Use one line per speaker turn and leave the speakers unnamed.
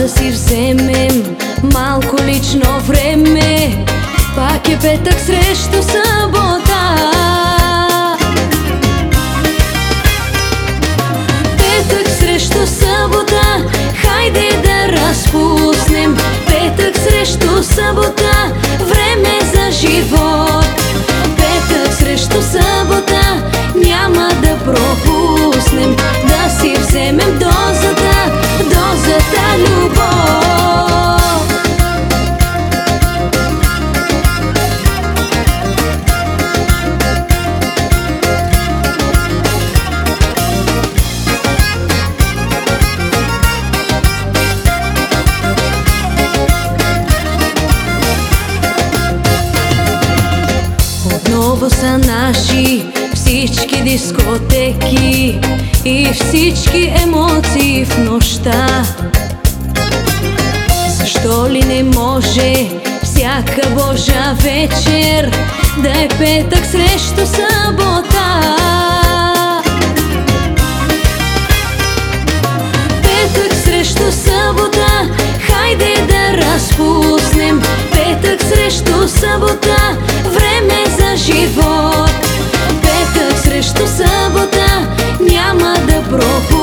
да си вземем малко лично време. Пак е петък срещу събота. Петък срещу събота, хайде да разпуснем. Петък срещу събота, време за живот. Петък срещу събота, няма да пропуснем. Да си вземем дозата, дозата любов. Отново са наши всички дискотеки и всички емоции в нощта. Защо ли не може всяка Божа вечер да е петък срещу събота? Петък срещу събота, хайде да разпуснем. Петък срещу събота, време за живот. Петък срещу събота, няма да пропуснем.